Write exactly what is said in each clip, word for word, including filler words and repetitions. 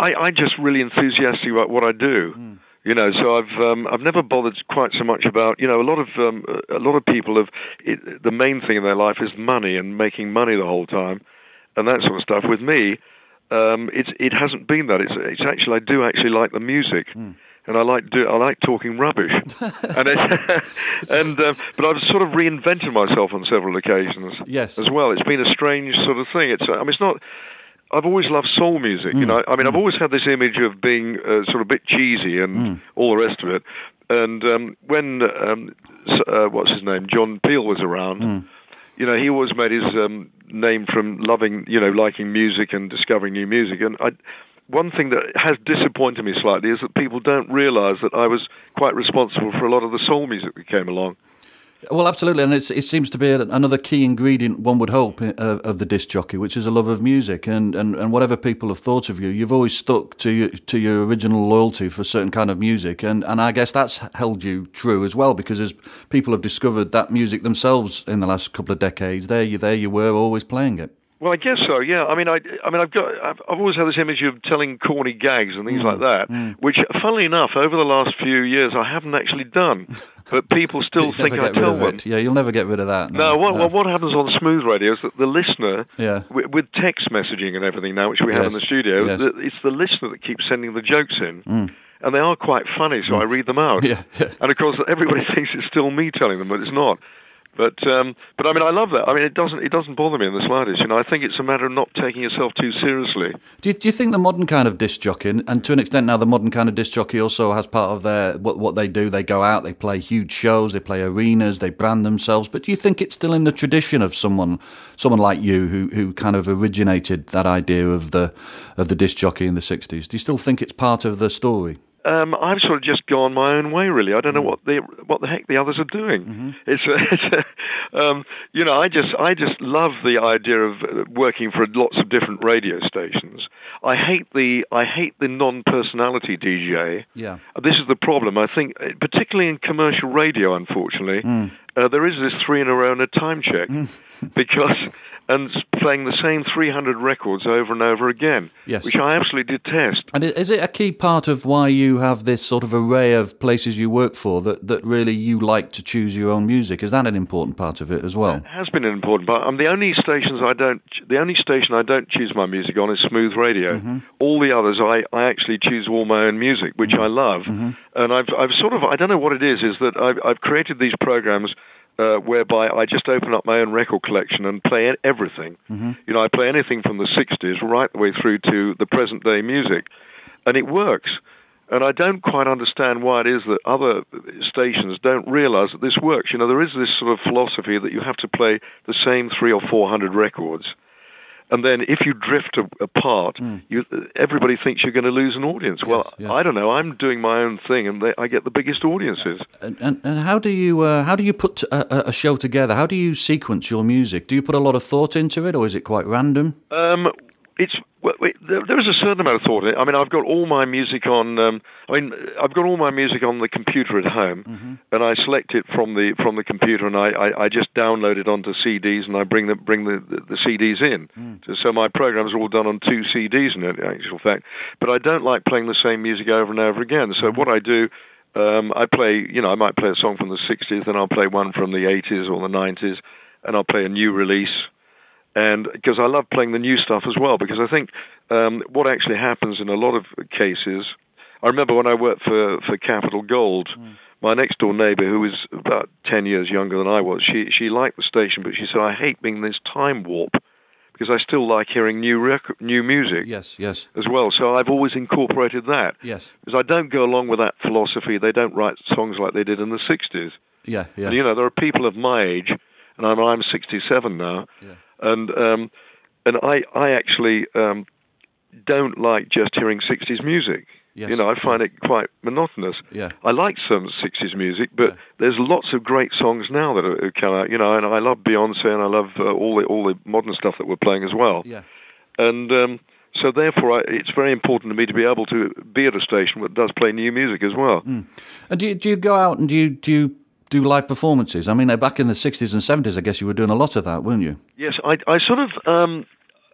I, I just really enthusiastic about what I do. Mm. You know, so I've um, I've never bothered quite so much about, you know, a lot of um, a lot of people have it, the main thing in their life is money and making money the whole time, and that sort of stuff. With me, um, it's it hasn't been that. It's it's actually I do actually like the music. Mm. And I like do I like talking rubbish, and it, and um, but I've sort of reinvented myself on several occasions. Yes. As well. It's been a strange sort of thing. It's I mean it's not. I've always loved soul music. Mm. You know, I mean mm. I've always had this image of being uh, sort of a bit cheesy and mm. all the rest of it. And um, when um, uh, what's his name, John Peel was around. Mm. You know, he always made his um, name from loving, you know, liking music and discovering new music. And I. One thing that has disappointed me slightly is that people don't realise that I was quite responsible for a lot of the soul music that came along. Well, absolutely, and it's, it seems to be another key ingredient, one would hope, uh, of the disc jockey, which is a love of music. And, and, and whatever people have thought of you, you've always stuck to your, to your original loyalty for a certain kind of music. And, and I guess that's held you true as well, because as people have discovered that music themselves in the last couple of decades, there you, there you were, always playing it. Well, I guess so. Yeah. I mean, I, I mean, I've got, I've, I've always had this image of telling corny gags and things mm, like that, mm. which, funnily enough, over the last few years, I haven't actually done. But people still think I tell them. Yeah, you'll never get rid of that. No. no what, no. what happens on Smooth Radio is that the listener, yeah. with, with text messaging and everything now, which we yes. have in the studio, yes. the, it's the listener that keeps sending the jokes in. Mm. And they are quite funny, so I read them out. yeah, yeah. And of course, everybody thinks it's still me telling them, but it's not. But um, but I mean, I love that. I mean, it doesn't it doesn't bother me in the slightest. You know, I think it's a matter of not taking yourself too seriously. Do you, do you think the modern kind of disc jockey, and to an extent now, the modern kind of disc jockey also has part of their what what they do? They go out, they play huge shows, they play arenas, they brand themselves. But do you think it's still in the tradition of someone someone like you who who kind of originated that idea of the of the disc jockey in the sixties? Do you still think it's part of the story? Um, I've sort of just gone my own way, really. I don't know what the what the heck the others are doing. Mm-hmm. It's, a, it's a, um, you know, I just I just love the idea of working for lots of different radio stations. I hate the I hate the non-personality D J. Yeah, this is the problem. I think, particularly in commercial radio, unfortunately, mm. uh, there is this three in a row and a time check because. And playing the same three hundred records over and over again, yes. which I absolutely detest. And is it a key part of why you have this sort of array of places you work for, that, that really you like to choose your own music? Is that an important part of it as well? It has been an important part. I'm the only stations I don't. The only station I don't choose my music on is Smooth Radio. Mm-hmm. All the others, I, I actually choose all my own music, which mm-hmm. I love. Mm-hmm. And I've I've sort of I don't know what it is. Is that I've I've created these programs. Uh, whereby I just open up my own record collection and play everything. Mm-hmm. You know, I play anything from the sixties right the way through to the present day music, and it works. And I don't quite understand why it is that other stations don't realize that this works. You know, there is this sort of philosophy that you have to play the same three or four hundred records. And then if you drift a, apart, mm. you, everybody thinks you're going to lose an audience. Yes, well, yes. I don't know. I'm doing my own thing, and they, I get the biggest audiences. And, and, and how do you uh, how do you put a, a show together? How do you sequence your music? Do you put a lot of thought into it, or is it quite random? Um, it's well, wait, there, there is a certain amount of thought in it. I mean, I've got all my music on. Um, I mean, I've got all my music on the computer at home, mm-hmm. and I select it from the from the computer, and I, I, I just download it onto C Ds, and I bring the bring the, the, the C Ds in. Mm. So my programs are all done on two C Ds in actual fact. But I don't like playing the same music over and over again. So mm-hmm. what I do. Um, I play, you know, I might play a song from the sixties, then I'll play one from the eighties or the nineties, and I'll play a new release. And because I love playing the new stuff as well, because I think um, what actually happens in a lot of cases, I remember when I worked for, for Capital Gold, mm. my next door neighbor, who was about ten years younger than I was, she she liked the station, but she said, I hate being this time warp, because I still like hearing new rec- new music yes, yes. as well. So I've always incorporated that. Yes. Because I don't go along with that philosophy. They don't write songs like they did in the sixties. Yeah, yeah. And, you know, there are people of my age, and I'm, I'm sixty-seven now, yeah. and um, and I, I actually um, don't like just hearing sixties music. Yes. You know, I find it quite monotonous. Yeah. I like some sixties music, but yeah. there's lots of great songs now that have come out. You know, and I love Beyonce, and I love uh, all the all the modern stuff that we're playing as well. Yeah. And um, so, therefore, I, it's very important to me to be able to be at a station that does play new music as well. Mm. And do you, do you go out and do you do you do live performances? I mean, back in the sixties and seventies, I guess you were doing a lot of that, weren't you? Yes, I, I sort of. Um,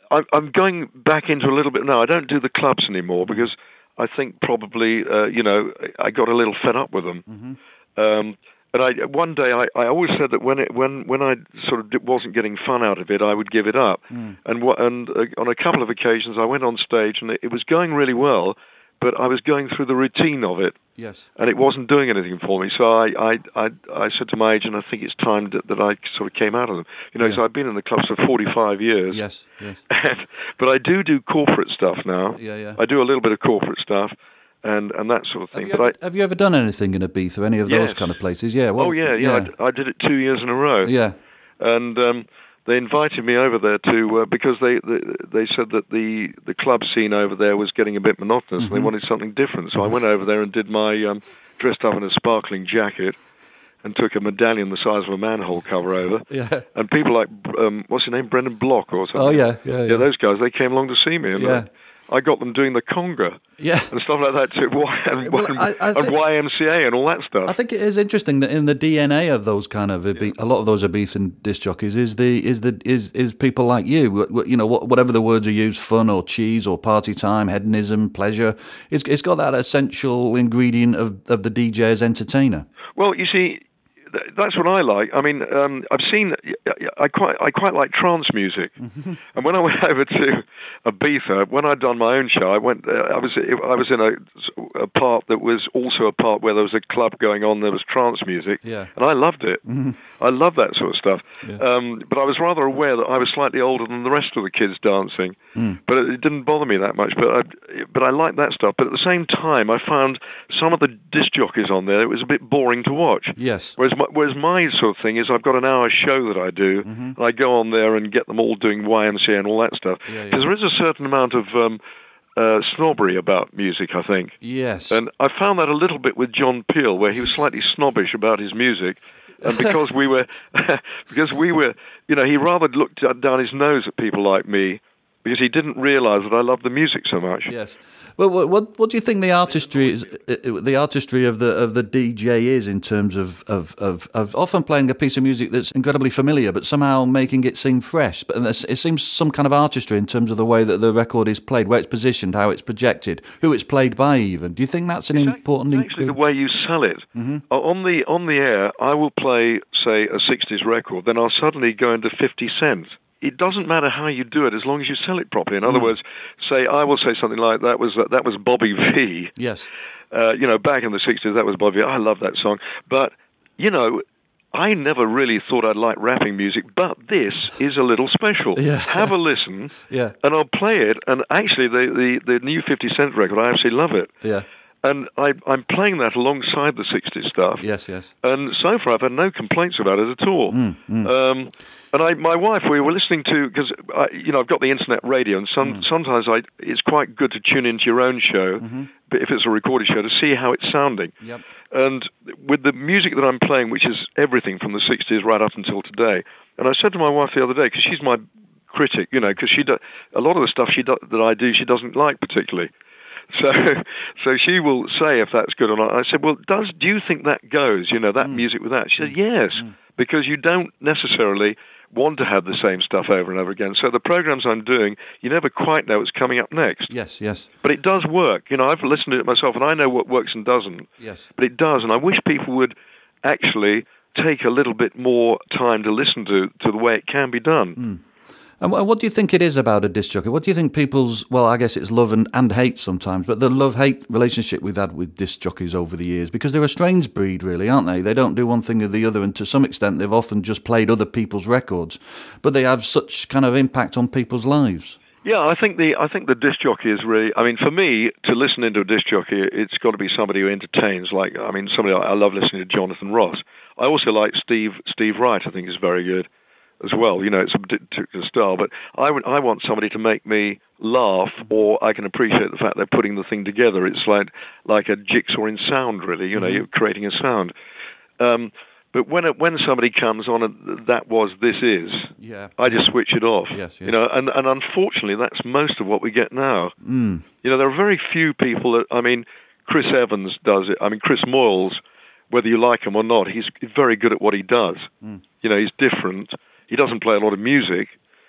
I, I'm going back into a little bit now. I don't do the clubs anymore because I think probably, uh, you know, I got a little fed up with them. Mm-hmm. Um, and I, one day, I, I always said that when it, when when I sort of wasn't getting fun out of it, I would give it up. Mm. And what, and uh, on a couple of occasions, I went on stage, and it, it was going really well, but I was going through the routine of it. Yes. And it wasn't doing anything for me. So I, I, I, I said to my agent, I think it's time that, that I sort of came out of them. You know, yeah. So I've been in the clubs for forty-five years. Yes, yes. And, but I do do corporate stuff now. Yeah, yeah. I do a little bit of corporate stuff and, and that sort of thing. Have you, but ever, I, have you ever done anything in Ibiza, any of yes. those kind of places? Yeah. Well, oh, yeah, yeah. yeah. I, I did it two years in a row. Yeah. And... Um, they invited me over there to uh, because they, they they said that the the club scene over there was getting a bit monotonous. Mm-hmm. And they wanted something different, so I went over there and did my um, dressed up in a sparkling jacket and took a medallion the size of a manhole cover over. Yeah. And people like um, what's his name, Brendan Block or something. Oh yeah, yeah, yeah. Yeah, those guys. They came along to see me, and yeah. I, I got them doing the conga. Yeah. And stuff like that too. And, well, I, I and think, Y M C A and all that stuff. I think it is interesting that in the D N A of those kind of Ibi- yeah. a lot of those Ibiza disc jockeys is the is the is is people like you. You know, whatever the words are used, fun or cheese or party time, hedonism, pleasure. It's it's got that essential ingredient of of the D J as entertainer. Well, you see. That's what I like. I mean, um, I've seen. I quite, I quite like trance music. Mm-hmm. And when I went over to Ibiza, when I'd done my own show, I went. Uh, I was, I was in a, a part that was also a part where there was a club going on. There was trance music, yeah. and I loved it. Mm-hmm. I love that sort of stuff. Yeah. Um, but I was rather aware that I was slightly older than the rest of the kids dancing. Mm. But it, it didn't bother me that much. But I, but I liked that stuff. But at the same time, I found some of the disc jockeys on there. It was a bit boring to watch. Yes. Whereas my, whereas my sort of thing is I've got an hour show that I do, mm-hmm. and I go on there and get them all doing Y M C A and all that stuff. Because yeah, yeah. there is a certain amount of um, uh, snobbery about music, I think. Yes. And I found that a little bit with John Peel, where he was slightly snobbish about his music. And because we were, because we were, you know, he rather looked down his nose at people like me, because he didn't realise that I loved the music so much. Yes. Well, what what do you think the artistry is, the artistry of the of the D J is in terms of, of, of, of often playing a piece of music that's incredibly familiar, but somehow making it seem fresh? But it seems some kind of artistry in terms of the way that the record is played, where it's positioned, how it's projected, who it's played by. Even do you think that's an it's important? Actually, actually the way you sell it mm-hmm. on the on the air, I will play, say, a sixties record, then I'll suddenly go into fifty cents. It doesn't matter how you do it as long as you sell it properly. In other mm. words, say I will say something like that was that was Bobby V. Yes. Uh, you know, back in the sixties, that was Bobby V. I love that song. But, you know, I never really thought I'd like rapping music, but this is a little special. Yeah. Have a listen, yeah. and I'll play it. And actually, the, the, the new fifty cent record, I actually love it. Yeah. And I, I'm playing that alongside the sixties stuff. Yes, yes. And so far, I've had no complaints about it at all. Mm, mm. Um, and I, my wife, we were listening to, because, you know, I've got the internet radio, and some, mm. sometimes I, it's quite good to tune into your own show, mm-hmm. but if it's a recorded show, to see how it's sounding. Yep. And with the music that I'm playing, which is everything from the sixties right up until today, and I said to my wife the other day, because she's my critic, you know, because she do, a lot of the stuff she do, that I do, she doesn't like particularly. So, so she will say if that's good or not. I said, well, does do you think that goes? You know, that mm. music with that? She said, yes, mm. because you don't necessarily want to have the same stuff over and over again. So the programs I'm doing, you never quite know what's coming up next. Yes, yes. But it does work. You know, I've listened to it myself, and I know what works and doesn't. Yes. But it does, and I wish people would actually take a little bit more time to listen to to the way it can be done. Mm. And what do you think it is about a disc jockey? What do you think people's, well, I guess it's love and, and hate sometimes, but the love-hate relationship we've had with disc jockeys over the years, because they're a strange breed, really, aren't they? They don't do one thing or the other, and to some extent they've often just played other people's records, but they have such kind of impact on people's lives. Yeah, I think the I think the disc jockey is really, I mean, for me, to listen into a disc jockey, it's got to be somebody who entertains, like, I mean, somebody, I love listening to Jonathan Ross. I also like Steve Steve Wright, I think is very good as well. You know, it's a particular style, but I, would, I want somebody to make me laugh, or I can appreciate the fact they're putting the thing together. It's like like a jigsaw in sound, really. You know, mm-hmm. you're creating a sound. Um, but when it, when somebody comes on, and that was this is, yeah, I just yeah. switch it off. Yes, yes. You know, and and unfortunately, that's most of what we get now. Mm. You know, there are very few people that. I mean, Chris Evans does it. I mean, Chris Moyles, whether you like him or not, he's very good at what he does. Mm. You know, he's different. He doesn't play a lot of music,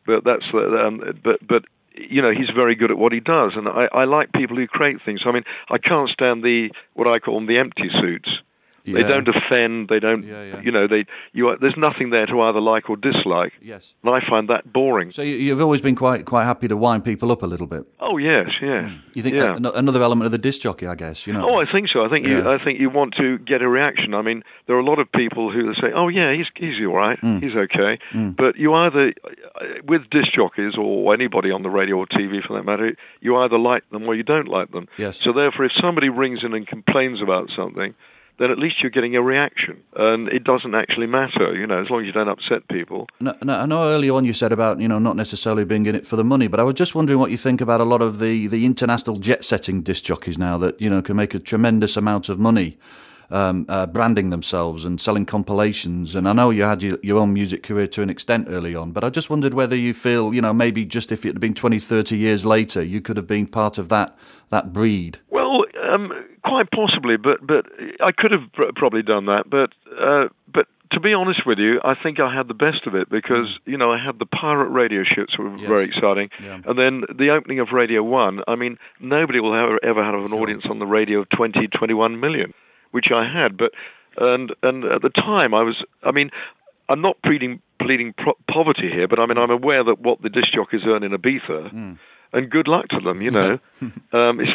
but that's um, but but you know, he's very good at what he does, and I, I like people who create things. I mean, I can't stand the what I call them the empty suits. Yeah. They don't offend. They don't. Yeah, yeah. You know, they. You. Are, there's nothing there to either like or dislike. Yes. And I find that boring. So you, you've always been quite quite happy to wind people up a little bit. Oh yes, yes. Mm. You think yeah. that, another element of the disc jockey, I guess. You know. Oh, I think so. I think yeah. you. I think you want to get a reaction. I mean, there are a lot of people who say, "Oh yeah, he's he's all right. Mm. He's okay." Mm. But you either, with disc jockeys or anybody on the radio or T V for that matter, you either like them or you don't like them. Yes. So therefore, if somebody rings in and complains about something, then at least you're getting a reaction. And it doesn't actually matter, you know, as long as you don't upset people. No, no, I know earlier on you said about, you know, not necessarily being in it for the money, but I was just wondering what you think about a lot of the, the international jet-setting disc jockeys now that, you know, can make a tremendous amount of money um, uh, branding themselves and selling compilations. And I know you had your, your own music career to an extent early on, but I just wondered whether you feel, you know, maybe just if it had been twenty, thirty years later, you could have been part of that, that breed. Well, um... quite possibly, but but I could have pr- probably done that. But uh, but to be honest with you, I think I had the best of it because you know I had the pirate radio shifts, which were yes. very exciting, yeah. and then the opening of Radio One. I mean, nobody will ever ever have an sure. audience on the radio of twenty, twenty-one million, which I had. But and and at the time, I was. I mean, I'm not pleading pleading pro- poverty here, but I mean I'm aware that what the disc jockeys earn in Ibiza. Mm. And good luck to them, you know. um, it's,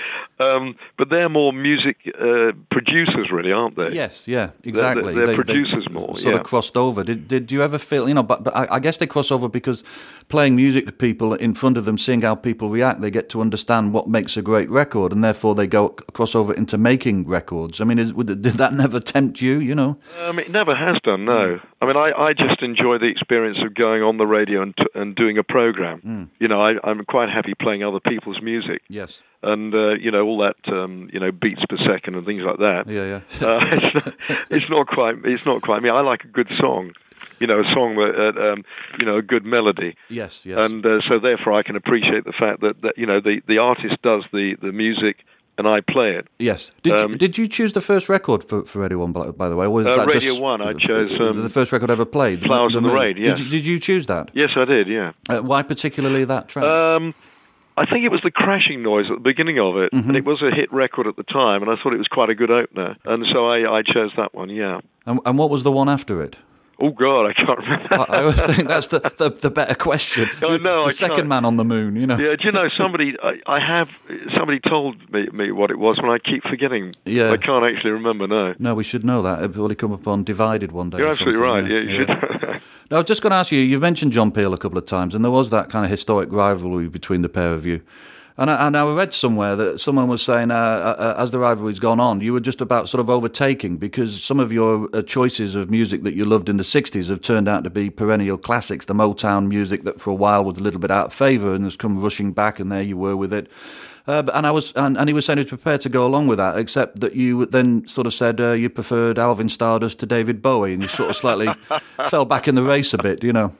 um, but they're more music uh, producers, really, aren't they? Yes, yeah, exactly. They're, they're they, producers they more. Sort yeah. of crossed over. Did Did you ever feel, you know? But, but I, I guess they cross over because playing music to people in front of them, seeing how people react, they get to understand what makes a great record, and therefore they go cross over into making records. I mean, is, did that never tempt you? You know? Um, it never has done. No. I mean, I, I just enjoy the experience of going on the radio and t- and doing a program. Mm. You know, I, I'm quite happy playing other people's music. Yes. And, uh, you know, all that, um, you know, beats per second and things like that. Yeah, yeah. uh, it's, not, it's not quite, it's not quite me. I like a good song. You know, a song that, uh, um, you know, a good melody. Yes, yes. And uh, so therefore I can appreciate the fact that, that you know, the, the artist does the, the music and I play it. Yes. Did um, you, did you choose the first record for, for Radio One, by, by the way? Or was uh, that Radio just, One, I chose... Um, the first record ever played? Flowers in the Rain, yes. Did, did you choose that? Yes, I did, yeah. Uh, why particularly that track? Um, I think it was the crashing noise at the beginning of it, mm-hmm. and it was a hit record at the time, and I thought it was quite a good opener, and so I, I chose that one, yeah. And, and what was the one after it? Oh, God, I can't remember. I, I always think that's the, the, the better question. I know, the I second can't. man on the moon, you know. Yeah, do you know, somebody, I, I have, somebody told me, me what it was, when I keep forgetting. Yeah. I can't actually remember, no. No, we should know that. It'll probably come up on Divided one day. You're absolutely right, yeah, yeah, you yeah. should. No, I was just going to ask you, you've mentioned John Peel a couple of times, and there was that kind of historic rivalry between the pair of you. And I, and I read somewhere that someone was saying, uh, uh, as the rivalry's gone on, you were just about sort of overtaking because some of your uh, choices of music that you loved in the sixties have turned out to be perennial classics, the Motown music that for a while was a little bit out of favour and has come rushing back, and there you were with it. Uh, and I was, and, and he was saying he was prepared to go along with that, except that you then sort of said uh, you preferred Alvin Stardust to David Bowie, and you sort of slightly fell back in the race a bit, you know.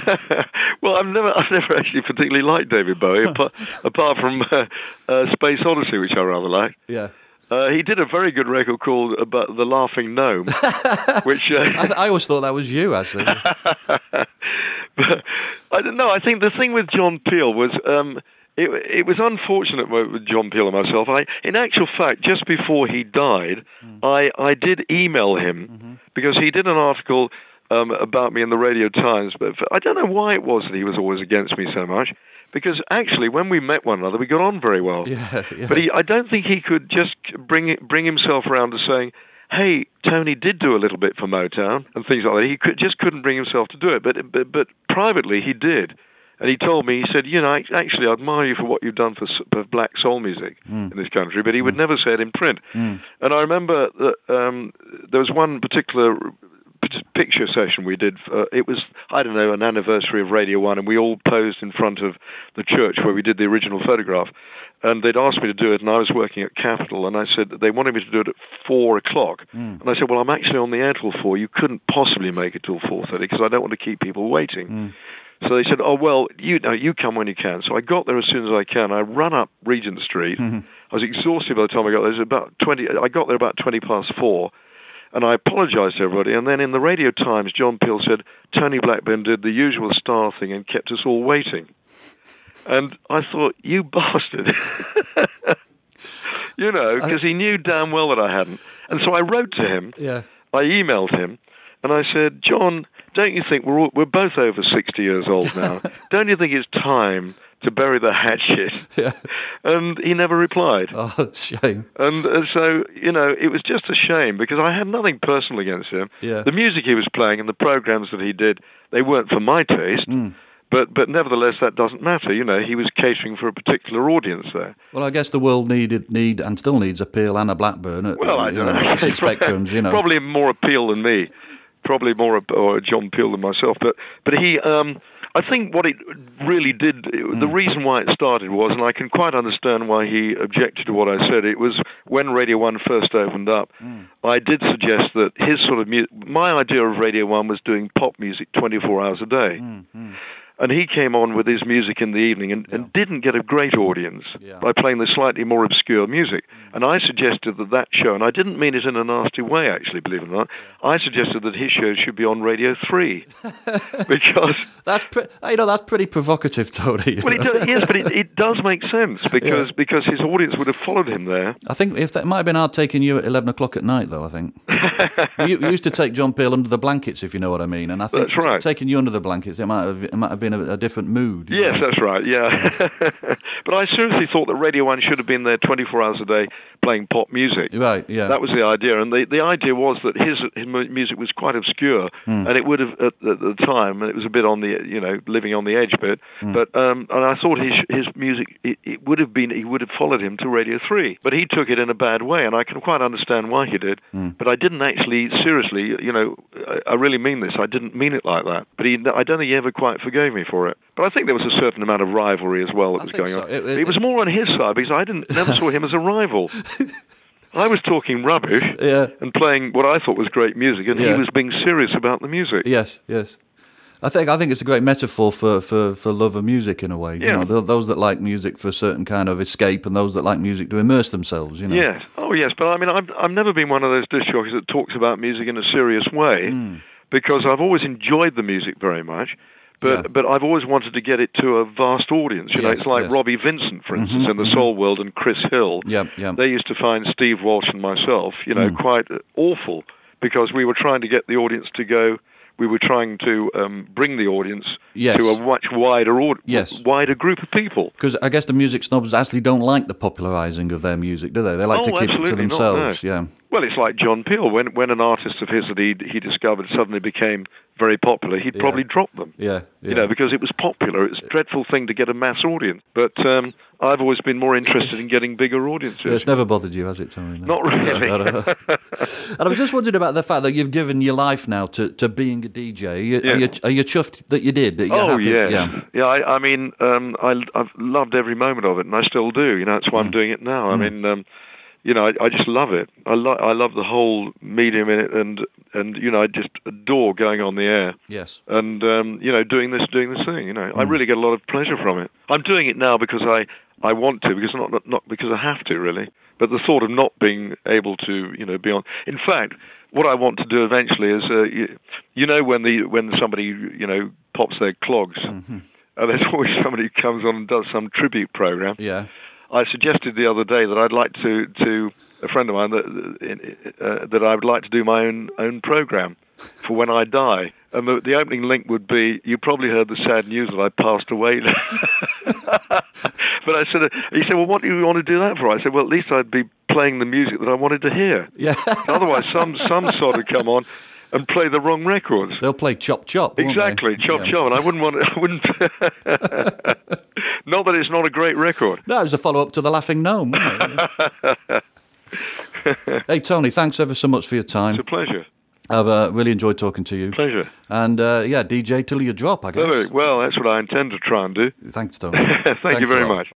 Well, I've never, I've never actually particularly liked David Bowie, apart, apart from uh, uh, Space Odyssey, which I rather like. Yeah. Uh, he did a very good record called about The Laughing Gnome, which uh, I, th- I always thought that was you, actually. But I don't know. I think the thing with John Peel was. Um, It, it was unfortunate with John Peel and myself. I, in actual fact, just before he died, mm. I, I did email him mm-hmm. because he did an article um, about me in the Radio Times. But I don't know why it was that he was always against me so much. Because actually, when we met one another, we got on very well. Yeah, yeah. But he, I don't think he could just bring bring himself around to saying, "Hey, Tony did do a little bit for Motown," and things like that. He could, just couldn't bring himself to do it. But but, but privately, he did. And he told me, he said, you know, actually, I admire you for what you've done for, for black soul music mm. in this country, but he would mm. never say it in print. Mm. And I remember that um, there was one particular p- picture session we did. Uh, it was, I don't know, an anniversary of Radio One, and we all posed in front of the church where we did the original photograph. And they'd asked me to do it, and I was working at Capitol, and I said that they wanted me to do it at four o'clock. Mm. And I said, well, I'm actually on the air till four. You couldn't possibly make it till four thirty because I don't want to keep people waiting. Mm. So they said, oh, well, you know, you come when you can. So I got there as soon as I can. I ran up Regent Street. Mm-hmm. I was exhausted by the time I got there. It was about twenty. I got there about twenty past four. And I apologised to everybody. And then in the Radio Times, John Peel said, Tony Blackburn did the usual star thing and kept us all waiting. And I thought, you bastard. You know, because he knew damn well that I hadn't. And so I wrote to him. Yeah. I emailed him. And I said, John, don't you think we're all, we're both over sixty years old now? Don't you think it's time to bury the hatchet? Yeah. And he never replied. Oh, shame. And uh, so, you know, it was just a shame because I had nothing personal against him. Yeah. The music he was playing and the programs that he did, they weren't for my taste. Mm. But but nevertheless, that doesn't matter. You know, he was catering for a particular audience there. Well, I guess the world needed need and still needs a Peel and a Blackburn at well, I you don't know, know. six spectrums, you know. Probably more appeal than me. Probably more or John Peel than myself. But but he, um, I think what it really did, mm. the reason why it started was, and I can quite understand why he objected to what I said, it was when Radio one first opened up, mm. I did suggest that his sort of music, my idea of Radio one was doing pop music twenty-four hours a day. Mm. Mm. And he came on with his music in the evening and, yeah. and didn't get a great audience yeah. by playing the slightly more obscure music. Mm. And I suggested that that show, and I didn't mean it in a nasty way, actually, believe it or not, yeah. I suggested that his show should be on Radio three. Because... That's pre- you know, that's pretty provocative, Tony. Well, it does, yes, but it, it does make sense because yeah. because his audience would have followed him there. I think if that might have been hard taking you at eleven o'clock at night, though, I think. you, you used to take John Peel under the blankets, if you know what I mean. And I think that's right. T- taking you under the blankets, it might have, it might have been a, a different mood. Yes, know? That's right, yeah. But I seriously thought that Radio one should have been there twenty-four hours a day playing pop music. Right, yeah. That was the idea. And the, the idea was that his, his music was quite obscure. Mm. And it would have, at, at the time, it was a bit on the, you know, living on the edge bit. Mm. But um, and I thought his his music, it, it would have been, he would have followed him to Radio three. But he took it in a bad way, and I can quite understand why he did. Mm. But I didn't actually, seriously, you know, I, I really mean this, I didn't mean it like that. But he, I don't think he ever quite forgave me for it. But I think there was a certain amount of rivalry as well that I was think going so. on. It, it, it was more on his side because I didn't never saw him as a rival. I was talking rubbish yeah. and playing what I thought was great music, and yeah. he was being serious about the music. Yes, yes. I think I think it's a great metaphor for, for, for love of music in a way. You yeah. know, those that like music for a certain kind of escape, and those that like music to immerse themselves. You know. Yes. Oh, yes. But I mean, I've I've never been one of those disc jockeys that talks about music in a serious way, mm. because I've always enjoyed the music very much. But yeah. but I've always wanted to get it to a vast audience. You yes, know, it's like yes. Robbie Vincent, for instance, mm-hmm, in the mm-hmm. soul world, and Chris Hill. Yeah, yeah. They used to find Steve Walsh and myself, you know, mm. quite awful because we were trying to get the audience to go. We were trying to um, bring the audience yes. to a much wider aud- yes. wider group of people. Because I guess the music snobs actually don't like the popularising of their music, do they? They like oh, to keep it to themselves. Not, no. Yeah. Well, it's like John Peel. When when an artist of his that he he discovered suddenly became very popular, he'd yeah. probably drop them. Yeah, yeah. You know, because it was popular. It's a dreadful thing to get a mass audience. But um, I've always been more interested in getting bigger audiences. Yeah, it's never bothered you, has it, Tony? No. Not really. No, no, no. And I was just wondering about the fact that you've given your life now to, to being a D J. Are you, yeah. are, you, are you chuffed that you did? That you're oh, happy? yes. yeah. Yeah, I, I mean, um, I, I've loved every moment of it, and I still do. You know, that's why mm. I'm doing it now. Mm. I mean... Um, You know, I, I just love it. I, lo- I love the whole medium in it, and, and you know, I just adore going on the air. Yes. And um, you know, doing this, doing this thing. You know, mm. I really get a lot of pleasure from it. I'm doing it now because I, I want to, because not not because I have to really. But the thought of not being able to, you know, be on. In fact, what I want to do eventually is, uh, you, you know, when the when somebody you know pops their clogs, mm-hmm. and there's always somebody who comes on and does some tribute program. Yeah. I suggested the other day that I'd like to, to a friend of mine that uh, that I would like to do my own own program for when I die, and the, the opening link would be, you probably heard the sad news that I passed away. But I said, he said, well, what do you want to do that for? I said, well, at least I'd be playing the music that I wanted to hear. Yeah. Otherwise, some some sort of come on and play the wrong records. They'll play Chop Chop. Exactly, they? Chop yeah. Chop, and I wouldn't want. I wouldn't. Not that it's not a great record. No, it was a follow-up to The Laughing Gnome, wasn't it? Hey, Tony, thanks ever so much for your time. It's a pleasure. I've uh, really enjoyed talking to you. Pleasure. And, uh, yeah, D J till you drop, I guess. Well, that's what I intend to try and do. Thanks, Tony. Thank Thanks you very much.